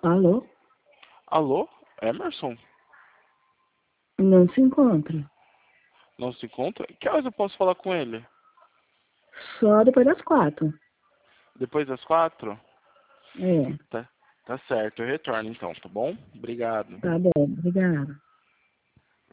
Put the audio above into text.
Alô? Alô? Emerson? Não se encontra. Não se encontra? Que horas eu posso falar com ele? Só depois das 4. Depois das 4? É, Tá certo, eu retorno então, tá bom? Obrigado. tá bom. Obrigada.